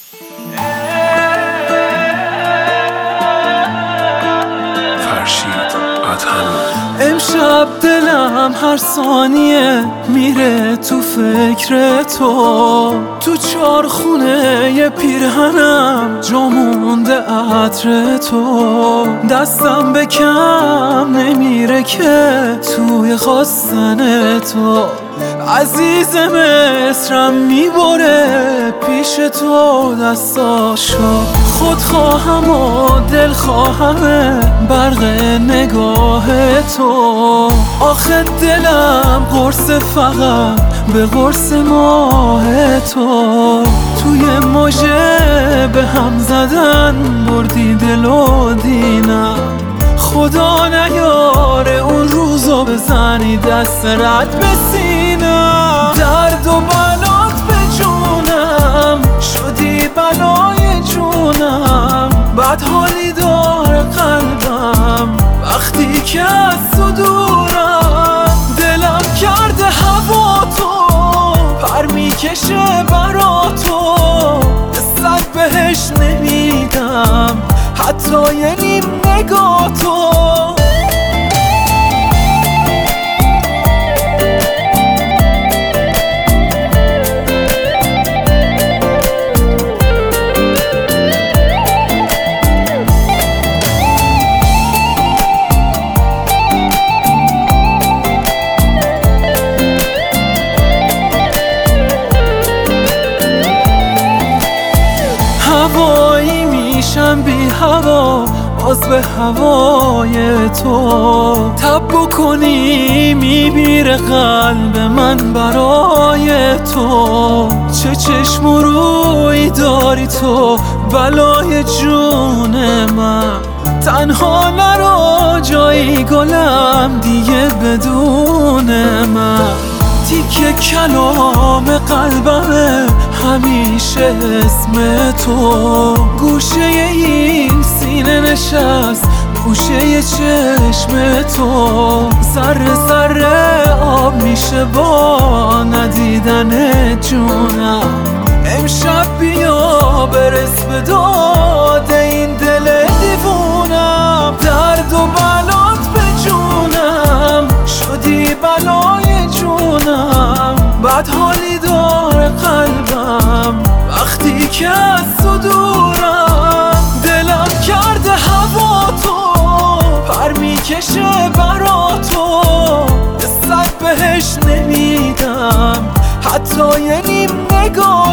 امشب دلم هر ثانیه میره تو فکر تو چارخونه ی پیرهنم جا مونده عطر تو. دستم به کم نمیره که توی خواستن تو. عزیز مصرم میبره پیش تو دستاشو. خودخواهم و دلخواهم برق نگاه تو. آخه دلم قرص فقط به قرص ماه تو. توی موجه به هم زدن بردی دل و دینم. خدا نیاره اون روزو بزنی دست رد به سینم. درد و بلات به جونم شدی بلای جونم. بد حالی داره قلبم وقتی که از تو دورم. دلم کرده هوا تو پر میکشه برا تو. صد بهش نمیدم حتی یه نیم نگاه تو. هوایی میشم بی هوا باز به هوای تو. تب بکنی میمیره قلب من برای تو. چه چشم و روی داری تو بلای جون من. تنها نرو جایی گلم دیگه بدون من. تیکه کلام قلبمه همیشه اسم تو. گوشه این سینه نشست گوشه چشم تو. ذره ذره آب میشه با ندیدن جونم. امشب بیا برس به داد این دل دیوونم. درد و بلات به جونم شدی بلای جونم. بد حالی داره قلبم وقتی که از تو دورم. دلم کرده هوا تو پر میکشه برا تو. صد بهش نمیدم حتی یه نیم نگاه